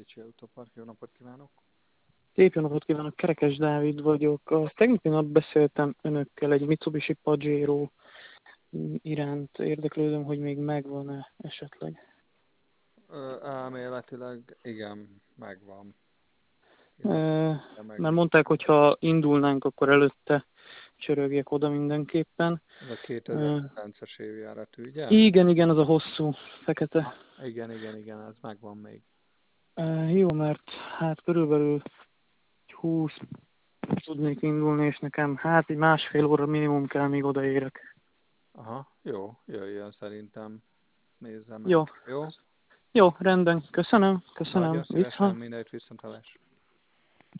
Pécsi Autopark, jó napot kívánok! Szép jó napot kívánok, Kerekes Dávid vagyok. A tegnapi nap beszéltem önökkel egy Mitsubishi Pajero iránt. Érdeklődöm, hogy még megvan-e esetleg. Elméletileg igen, megvan. Mert mondták, hogy ha indulnánk, akkor előtte csörögjek oda mindenképpen. Ez a 2009-es évjáratú, ugye? Igen, az a hosszú, fekete. Igen, ez megvan még. Jó, mert hát körülbelül 20 tudnék indulni, és nekem hát egy másfél óra minimum kell, míg odaérek. Aha, jó, jöjjön szerintem. Nézze meg. Jó, Jó? jó, rendben. Köszönöm. Nagyon szívesen, Viszont. mindenit viszontlátásra.